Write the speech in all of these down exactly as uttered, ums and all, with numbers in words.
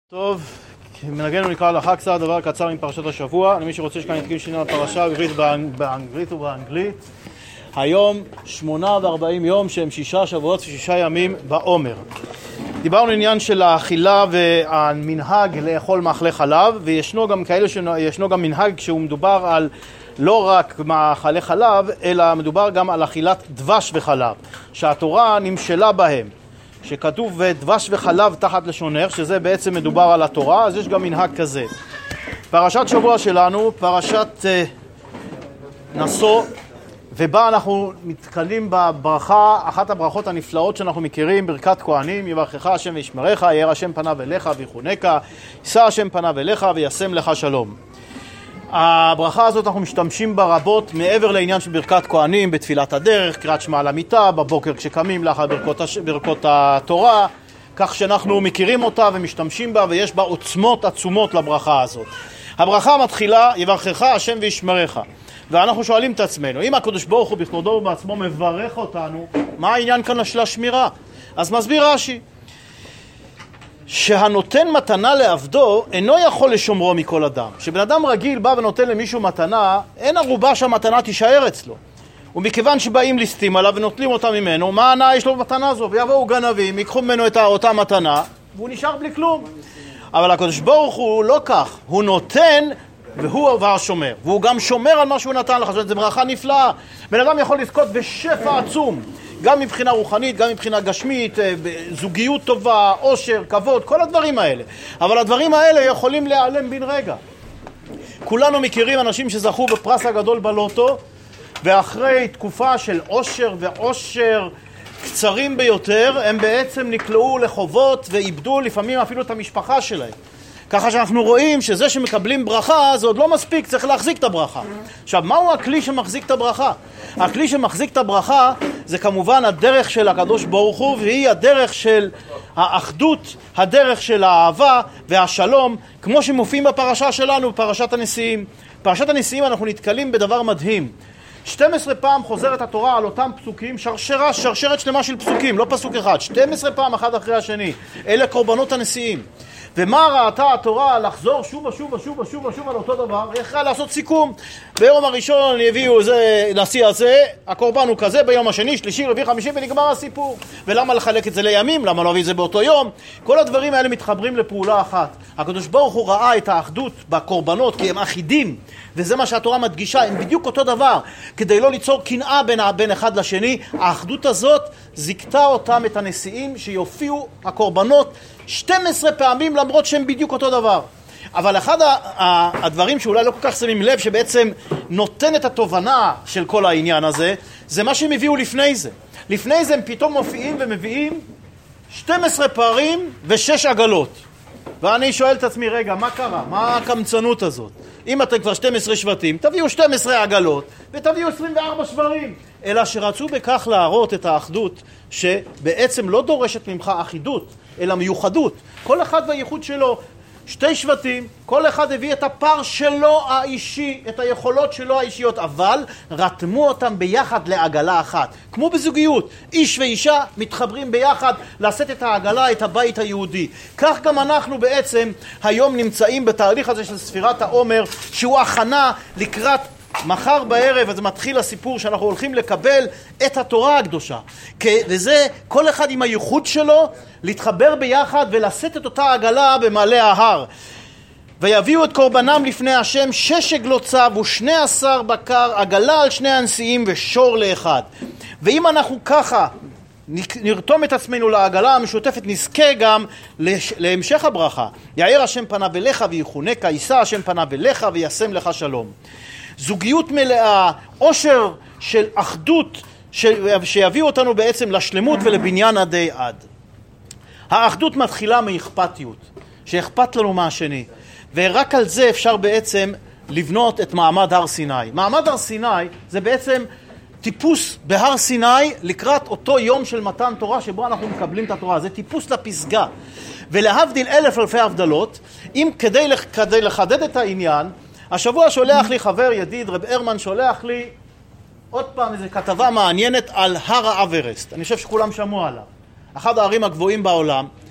טוב, מנהגנו נקרא להלכה קצת דבר קצר עם פרשת השבוע. למי שרוצה שכאן נתקים שינה לפרשה בעברית באנגלית ובאנגלית. היום שמונה וארבעים יום שהם שישה שבועות ושישה ימים בעומר. דיברנו עניין של האכילה והמנהג לאכול מאכלי חלב, וישנו גם כאלה שישנו גם מנהג שהוא מדובר על לא רק מאכלי חלב, אלא מדובר גם על אכילת דבש וחלב, שהתורה נמשלה בהם. שכתוב דבש וחלב תחת לשונך, שזה בעצם מדובר על התורה, אז יש גם מנהג כזה. פרשת שבוע שלנו, פרשת אה, נשוא, ובה אנחנו מתקלים בברכה, אחת הברכות הנפלאות שאנחנו מכירים, ברכת כהנים, יברכך השם וישמרך, יאר השם פניו אליך ויחונקה, יישא השם פניו אליך וישם לך שלום. הברכה הזאת אנחנו משתמשים בה רבות מעבר לעניין של ברכת כהנים, בתפילת הדרך, קריאת שמע על המיטה, בבוקר כשקמים לאחר ברכות, הש... ברכות התורה, כך שאנחנו מכירים אותה ומשתמשים בה, ויש בה עוצמות עצומות לברכה הזאת. הברכה מתחילה, יברכך השם וישמרך. ואנחנו שואלים את עצמנו, אם הקדוש ברוך הוא בכבודו ובעצמו מברך אותנו, מה העניין כאן של השמירה? אז מסביר רש"י, שהנותן מתנה לעבדו אינו יכול לשומרו מכל אדם. שבן אדם רגיל בא ונותן למישהו מתנה, אין ערובה שהמתנה תישאר אצלו. ומכיוון שבאים ליסטים עליו ונוטלים אותה ממנו, מה הנאה יש לו במתנה הזו? ויבואו גנבים, ייקחו ממנו את אותה מתנה, והוא נשאר בלי כלום. אבל הקדוש ברוך הוא לא כך, הוא נותן והוא עבר שומר, והוא גם שומר על מה שהוא נתן לך. זאת אומרת, זו ברכה נפלאה. בן אדם יכול לזכות בשפע עצום, גם מבחינה רוחנית, גם מבחינה גשמית, זוגיות טובה, עושר, כבוד, כל הדברים האלה. אבל הדברים האלה יכולים להיעלם בן רגע. כולנו מכירים אנשים שזכו בפרס הגדול בלוטו, ואחרי תקופה של עושר ועושר קצרים ביותר, הם בעצם נקלעו לחובות ואיבדו לפעמים אפילו את המשפחה שלהם. ככה שאנחנו רואים שזה שמקבלים ברכה זה עוד לא מספיק, צריך להחזיק את הברכה. עכשיו, מהו הכלי שמחזיק את הברכה? הכלי שמחזיק את הברכה זה כמובן הדרך של הקדוש ברוך הוא, והיא הדרך של האחדות, הדרך של האהבה והשלום, כמו שמופיעים בפרשה שלנו, בפרשת הנשיאים. בפרשת הנשיאים אנחנו נתקלים בדבר מדהים. שתים עשרה פעם חוזרת התורה על אותם פסוקים, שרשרה, שרשרת שלמה של פסוקים, לא פסוק אחד, שתים עשרה פעם אחד אחרי השני. אלה קורבנות הנשיאים. ומה ראתה התורה לחזור שוב ושוב ושוב ושוב ושוב על אותו דבר? היא יכולה לעשות סיכום. ביום הראשון יביאו זה, נשיא הזה, הקורבן הוא כזה, ביום השני, שלישי, רביעי, חמישי, ונגמר הסיפור. ולמה לחלק את זה לימים? למה לא להביא את זה באותו יום? כל הדברים האלה מתחברים לפעולה אחת. הקדוש ברוך הוא ראה את האחדות בקורבנות, כי הם אחידים, וזה מה שהתורה מדגישה, הם בדיוק אותו דבר. כדי לא ליצור קנאה בין, בין אחד לשני, האחדות הזאת זיקתה אותם, את הנשיאים, שיופיעו הקורבנות שתים עשרה פעמים, למרות שהם בדיוק אותו דבר. אבל אחד הדברים שאולי לא כל כך שמים לב, שבעצם נותן את התובנה של כל העניין הזה, זה מה שהם הביאו לפני זה. לפני זה הם פתאום מופיעים ומביאים שתים עשרה פערים ושש עגלות. ואני שואל את עצמי, רגע, מה קרה? מה הקמצנות הזאת? אם אתם כבר שתים עשרה שבטים, תביאו שתים עשרה עגלות ותביאו עשרים וארבע שברים. אלא שרצו בכך להראות את האחדות, שבעצם לא דורשת ממך אחידות, אלא מיוחדות. כל אחד והייחוד שלו. שתי שבטים, כל אחד הביא את הפר שלו האישי, את היכולות שלו האישיות, אבל רתמו אותם ביחד לעגלה אחת. כמו בזוגיות, איש ואישה מתחברים ביחד לשאת את העגלה, את הבית היהודי. כך גם אנחנו בעצם היום נמצאים בתהליך הזה של ספירת העומר, שהוא הכנה לקראת מחר בערב, אז מתחיל הסיפור שאנחנו הולכים לקבל את התורה הקדושה. וזה כל אחד עם הייחוד שלו, להתחבר ביחד ולשאת את אותה עגלה במעלה ההר. ויביאו את קורבנם לפני השם שש עגלות צב ושני עשר בקר, עגלה על שני הנשיאים ושור לאחד. ואם אנחנו ככה נרתום את עצמנו לעגלה המשותפת, נזכה גם להמשך הברכה. יאר השם פניו אליך ויחונקה, יישא השם פניו אליך וישם לך שלום. זוגיות מלאה, עושר של אחדות שיביאו אותנו בעצם לשלמות ולבניין עדי עד. האחדות מתחילה מאכפתיות, שאכפת לנו מהשני, ורק על זה אפשר בעצם לבנות את מעמד הר סיני. מעמד הר סיני זה בעצם טיפוס בהר סיני לקראת אותו יום של מתן תורה שבו אנחנו מקבלים את התורה. זה טיפוס לפסגה. ולהבדיל אלף אלפי הבדלות, אם כדי, כדי לחדד את העניין, השבוע שולח לי חבר ידיד, רב הרמן, שולח לי עוד פעם איזו כתבה מעניינת על הר האברסט. אני חושב שכולם שמעו עליו. אחד הערים הגבוהים בעולם.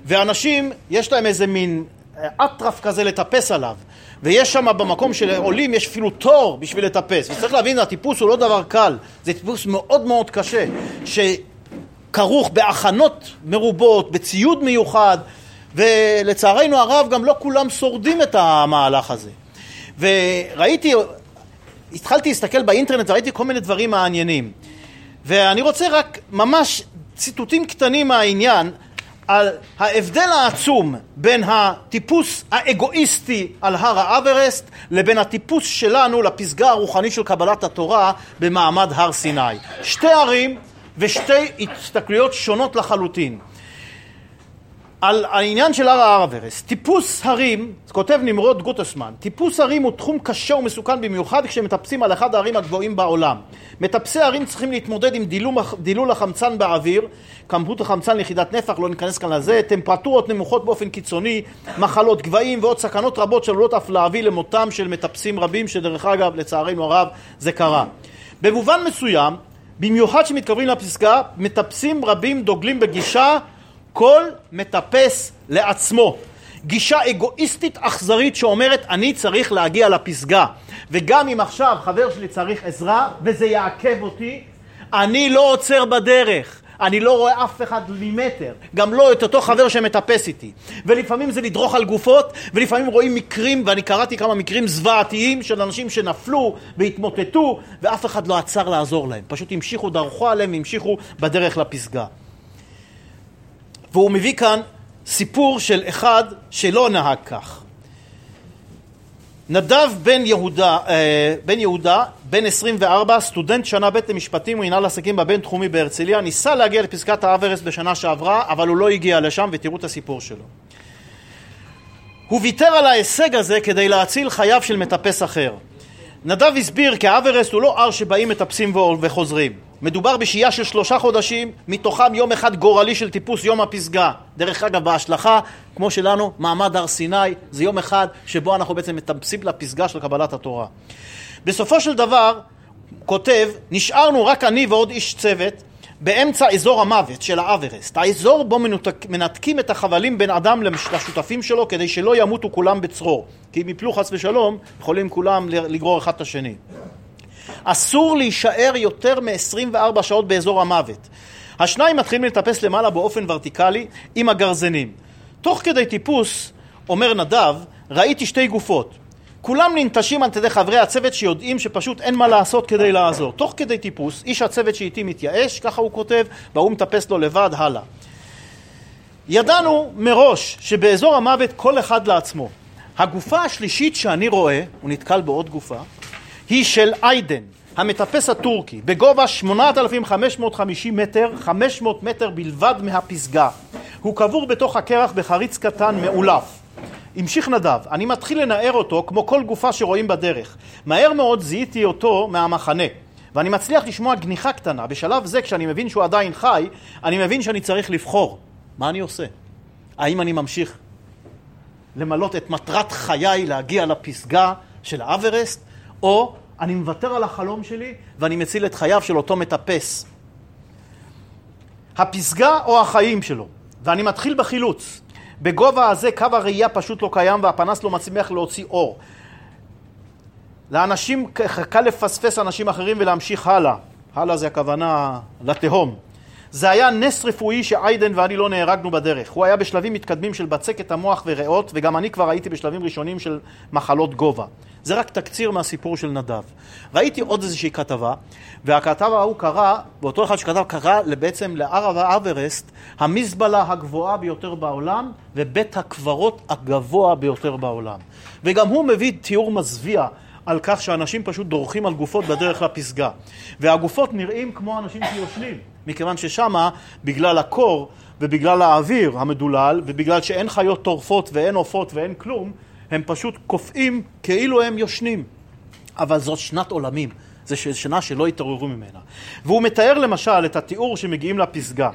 ואנשים, יש להם איזה מין אטרף כזה לטפס עליו, ויש שם במקום של עולים, יש אפילו תור בשביל לטפס. וצריך להבין, הטיפוס הוא לא דבר קל, זה טיפוס מאוד מאוד קשה, שכרוך בהכנות מרובות, בציוד מיוחד, ולצערנו הרב גם לא כולם שורדים את המהלך הזה. וראיתי, התחלתי להסתכל באינטרנט וראיתי כל מיני דברים מעניינים. ואני רוצה רק ממש ציטוטים קטנים מהעניין, על ההבדל העצום בין הטיפוס האגואיסטי על הר האברסט לבין הטיפוס שלנו לפסגה הרוחנית של קבלת התורה במעמד הר סיני. שתי ערים ושתי הסתכלויות שונות לחלוטין. על העניין של הר האברסט, טיפוס הרים, כותב נמרוד גוטסמן, טיפוס הרים הוא תחום קשה ומסוכן במיוחד כשמטפסים על אחד הערים הגבוהים בעולם. מטפסי הרים צריכים להתמודד עם דילול, דילול החמצן באוויר, כמות החמצן ליחידת נפח, לא ניכנס כאן לזה, טמפרטורות נמוכות באופן קיצוני, מחלות גבהים ועוד סכנות רבות שעלולות אף להביא למותם של מטפסים רבים, שדרך אגב לצערנו הרב זה קרה. במובן מסוים, במיוחד שמתקרבים לפסגה, מטפסים רבים דוגלים בגישה כל מטפס לעצמו. גישה אגואיסטית אכזרית שאומרת אני צריך להגיע לפסגה, וגם אם עכשיו חבר שלי צריך עזרה וזה יעכב אותי, אני לא עוצר בדרך, אני לא רואה אף אחד ממטר, גם לא את אותו חבר שמטפס איתי. ולפעמים זה לדרוך על גופות, ולפעמים רואים מקרים, ואני קראתי כמה מקרים זוועתיים של אנשים שנפלו והתמוטטו, ואף אחד לא עצר לעזור להם, פשוט המשיכו, דרכו עליהם והמשיכו בדרך לפסגה. והוא מביא כאן סיפור של אחד שלא נהג כך. נדב בן יהודה, בן יהודה, בן עשרים וארבע, סטודנט שנה ב' למשפטים ומנהל עסקים בבין תחומי בהרצליה, ניסה להגיע לפסגת האברסט בשנה שעברה, אבל הוא לא הגיע לשם, ותראו את הסיפור שלו. הוא ויתר על ההישג הזה כדי להציל חייו של מטפס אחר. נדב הסביר כי האברסט הוא לא הר שבאים מטפסים וחוזרים. מדובר בשהייה של שלושה חודשים, מתוכם יום אחד גורלי של טיפוס יום הפסגה. דרך אגב, בהשלכה, כמו שלנו, מעמד הר סיני, זה יום אחד שבו אנחנו בעצם מטפסים לפסגה של קבלת התורה. בסופו של דבר, כותב, נשארנו רק אני ועוד איש צוות, באמצע אזור המוות של האברסט. האזור בו מנתקים את החבלים בין אדם לשותפים שלו, כדי שלא ימותו כולם בצרור. כי אם יפלו חס ושלום, יכולים כולם לגרור אחד את השני. אסור להישאר יותר מ-עשרים וארבע שעות באזור המוות. השניים מתחילים לטפס למעלה באופן ורטיקלי עם הגרזנים. תוך כדי טיפוס, אומר נדב, ראיתי שתי גופות. כולם ננטשים על ידי חברי הצוות שיודעים שפשוט אין מה לעשות כדי לעזור. תוך כדי טיפוס, איש הצוות שאיתי מתייאש, ככה הוא כותב, והוא מטפס לו לבד הלאה. ידענו מראש שבאזור המוות כל אחד לעצמו. הגופה השלישית שאני רואה, הוא נתקל בעוד גופה, היא של איידן, המטפס הטורקי, בגובה שמונת אלפים חמש מאות וחמישים מטר, חמש מאות מטר בלבד מהפסגה. הוא קבור בתוך הקרח בחריץ קטן מאולף. המשיך נדב, אני מתחיל לנער אותו כמו כל גופה שרואים בדרך. מהר מאוד זיהיתי אותו מהמחנה, ואני מצליח לשמוע גניחה קטנה. בשלב זה, כשאני מבין שהוא עדיין חי, אני מבין שאני צריך לבחור. מה אני עושה? האם אני ממשיך למלות את מטרת חיי להגיע לפסגה של האברסט, או אני מוותר על החלום שלי ואני מציל את חייו של אותו מטפס? הפסגה או החיים שלו? ואני מתחיל בחילוץ. בגובה הזה קו הראייה פשוט לא קיים והפנס לא מצליח להוציא אור. לאנשים קל לפספס אנשים אחרים ולהמשיך הלאה. הלאה זה הכוונה לתהום. זה היה נס רפואי שאיידן ואני לא נהרגנו בדרך. הוא היה בשלבים מתקדמים של בצקת המוח וריאות, וגם אני כבר הייתי בשלבים ראשונים של מחלות גובה. זה רק תקציר מהסיפור של נדב. ראיתי עוד איזושהי כתבה, והכתבה הוא קרא, באותו אחד שכתב קרא בעצם להר האברסט, המזבלה הגבוהה ביותר בעולם, ובית הקברות הגבוה ביותר בעולם. וגם הוא מביא תיאור מזוויע על כך שאנשים פשוט דורכים על גופות בדרך לפסגה. והגופות נראים כמו אנשים שיושנים, מכיוון ששמה, בגלל הקור ובגלל האוויר המדולל, ובגלל שאין חיות טורפות ואין עופות ואין כלום, הם פשוט קופאים כאילו הם יושנים. אבל זאת שנת עולמים, זו שנה שלא יתעוררו ממנה. והוא מתאר למשל את התיאור שמגיעים לפסגה.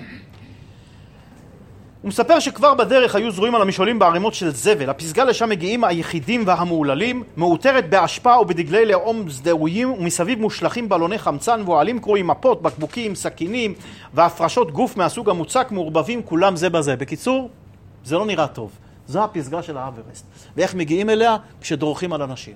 הוא מספר שכבר בדרך היו זרועים על המשעולים בערימות של זבל. הפסגה לשם מגיעים היחידים והמעוללים, מאותרת בהשפעה ובדגלי לאום זדהויים, ומסביב מושלכים בלוני חמצן ואוהלים קרועים, מפות, בקבוקים, סכינים והפרשות גוף מהסוג המוצק מעורבבים כולם זה בזה. בקיצור, זה לא נראה טוב. זו הפסגה של האברסט. ואיך מגיעים אליה? כשדורכים על אנשים.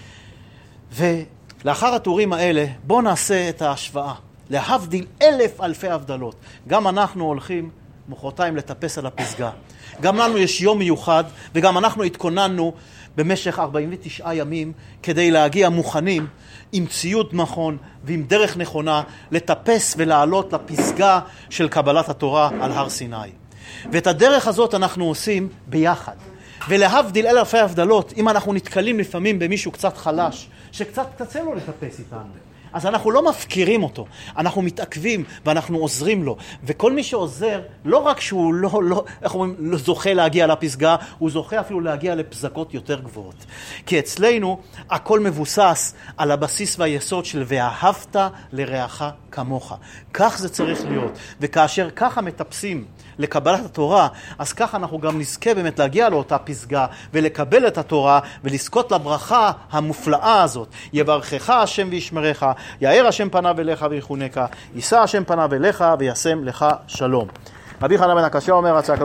ולאחר התורים האלה, בואו נעשה את ההשוואה. להבדיל אלף אלפי הבדלות. גם אנחנו הולכים מחרתיים לטפס על הפסגה. גם לנו יש יום מיוחד, וגם אנחנו התכוננו במשך ארבעים ותשעה ימים כדי להגיע מוכנים עם ציוד נכון ועם דרך נכונה לטפס ולעלות לפסגה של קבלת התורה על הר סיני. ואת הדרך הזאת אנחנו עושים ביחד. ולהבדיל אלפי הבדלות, אם אנחנו נתקלים לפעמים במישהו קצת חלש, שקצת קצה לו לטפס איתנו, אז אנחנו לא מפקירים אותו, אנחנו מתעכבים ואנחנו עוזרים לו. וכל מי שעוזר, לא רק שהוא לא, לא, איך אומרים, לא זוכה להגיע לפסגה, הוא זוכה אפילו להגיע לפסגות יותר גבוהות. כי אצלנו הכל מבוסס על הבסיס והיסוד של ואהבת לרעך כמוך. כך זה צריך להיות. וכאשר ככה מטפסים לקבלת התורה, אז ככה אנחנו גם נזכה באמת להגיע לאותה פסגה ולקבל את התורה ולזכות לברכה המופלאה הזאת. יברכך השם וישמרך, יאר השם פניו אליך ויחונך, יישא השם פניו אליך וישם לך שלום. רבי חנן בן עקשיא אומר,